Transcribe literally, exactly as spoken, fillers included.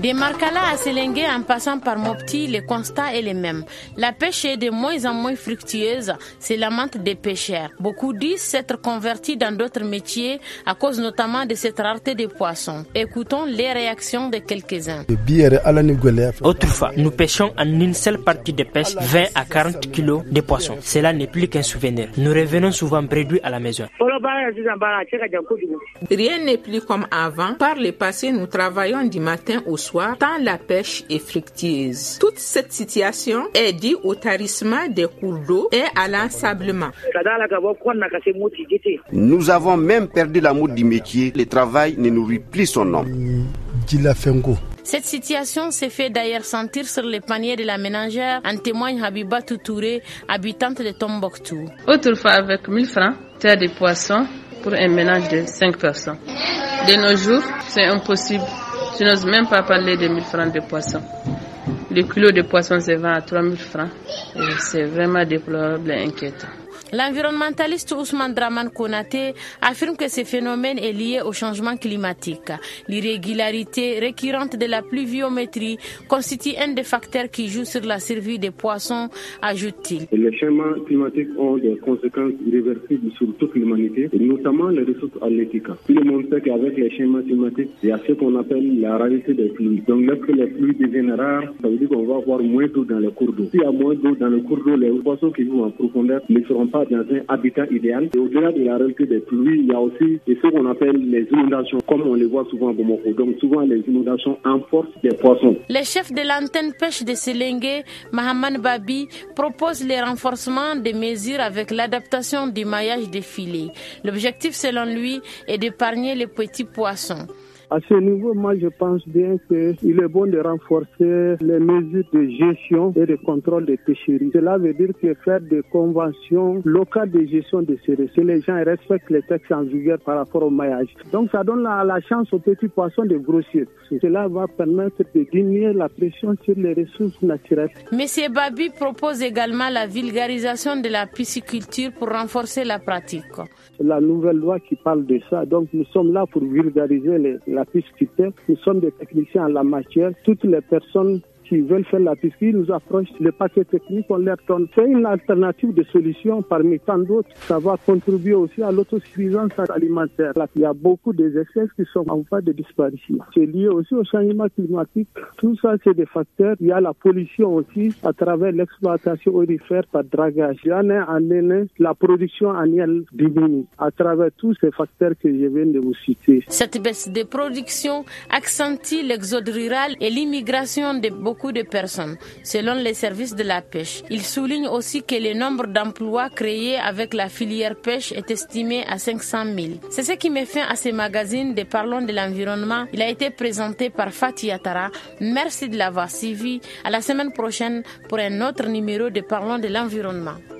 Des Markala à Selengue en passant par Mopti, le constat est le même. La pêche est de moins en moins fructueuse, c'est la lamente des pêcheurs. Beaucoup disent s'être convertis dans d'autres métiers à cause notamment de cette rareté des poissons. Écoutons les réactions de quelques-uns. Autrefois, nous pêchions en une seule partie de pêche vingt à quarante kilos de poissons. Cela n'est plus qu'un souvenir. Nous revenons souvent bredouilles à la maison. Rien n'est plus comme avant. Par le passé, nous travaillons du matin au soir, tant la pêche est fructueuse. Toute cette situation est due au tarissement des cours d'eau et à l'ensablement. Nous avons même perdu l'amour du métier. Le travail ne nourrit plus son homme. Cette situation s'est fait d'ailleurs sentir sur les paniers de la ménagère, en témoigne Habiba Toutouré, habitante de Tombouctou. Autrefois, avec mille francs, tu as des poissons pour un ménage de cinq personnes. De nos jours, c'est impossible. Je n'ose même pas parler de mille francs de poissons. Le kilo de poisson se vend à trois mille francs et c'est vraiment déplorable et inquiétant. L'environnementaliste Ousmane Draman Konaté affirme que ce phénomène est lié au changement climatique. L'irrégularité récurrente de la pluviométrie constitue un des facteurs qui joue sur la survie des poissons, ajoute-t-il. Les changements climatiques ont des conséquences irréversibles sur toute l'humanité, et notamment les ressources halieutiques. Tout le monde sait qu'avec les changements climatiques, il y a ce qu'on appelle la rareté des pluies. Donc lorsque les pluies deviennent rares, ça veut dire qu'on va avoir moins d'eau dans les cours d'eau. S'il y a moins d'eau dans le cours d'eau, les poissons qui vivent en profondeur ne seront pas dans un habitat idéal. Et au-delà de la réalité des pluies, il y a aussi ce qu'on appelle les inondations, comme on les voit souvent à Bamako. Donc souvent les inondations enforcent les poissons. Le chef de l'antenne pêche de Selengue, Mahaman Babi, propose le renforcement des mesures avec l'adaptation du maillage des filets. L'objectif, selon lui, est d'épargner les petits poissons. À ce niveau, moi, je pense bien qu'il est bon de renforcer les mesures de gestion et de contrôle des pêcheries. Cela veut dire que faire des conventions locales de gestion de ces ressources, les gens respectent les textes en vigueur par rapport au maillage. Donc, ça donne la, la chance aux petits poissons de grossir. Cela va permettre de diminuer la pression sur les ressources naturelles. Monsieur Babi propose également la vulgarisation de la pisciculture pour renforcer la pratique. La nouvelle loi qui parle de ça, donc nous sommes là pour vulgariser les, la pisciculture. Nous sommes des techniciens en la matière. Toutes les personnes qui veulent faire la piscine nous approchent le paquet technique, on leur donne. C'est une alternative de solution parmi tant d'autres. Ça va contribuer aussi à l'autosuffisance alimentaire. Là, il y a beaucoup d'espèces qui sont en voie de disparition. C'est lié aussi au changement climatique. Tout ça, c'est des facteurs. Il y a la pollution aussi à travers l'exploitation aurifère par dragage. L'année en année, la production annuelle diminue à travers tous ces facteurs que je viens de vous citer. Cette baisse de production accentue l'exode rural et l'immigration de beaucoup beaucoup de personnes, selon les services de la pêche. Il souligne aussi que le nombre d'emplois créés avec la filière pêche est estimé à cinq cent mille. C'est ce qui met fin à ce magazine de Parlons de l'environnement. Il a été présenté par Fatih Atara. Merci de l'avoir suivi. À la semaine prochaine pour un autre numéro de Parlons de l'environnement.